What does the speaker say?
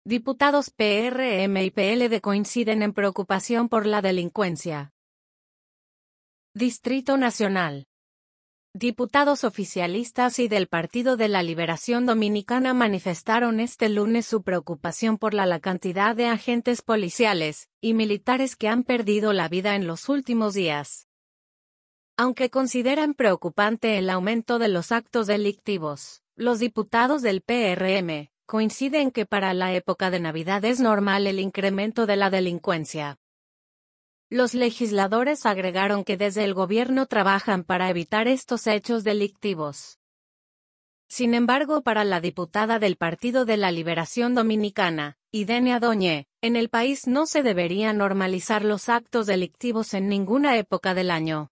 Diputados PRM y PLD coinciden en preocupación por la delincuencia. Distrito Nacional. Diputados oficialistas y del Partido de la Liberación Dominicana manifestaron este lunes su preocupación por la cantidad de agentes policiales y militares que han perdido la vida en los últimos días. Aunque consideran preocupante el aumento de los actos delictivos, los diputados del PRM coinciden que para la época de Navidad es normal el incremento de la delincuencia. Los legisladores agregaron que desde el gobierno trabajan para evitar estos hechos delictivos. Sin embargo, para la diputada del Partido de la Liberación Dominicana, Idenia Doñé, en el país no se deberían normalizar los actos delictivos en ninguna época del año.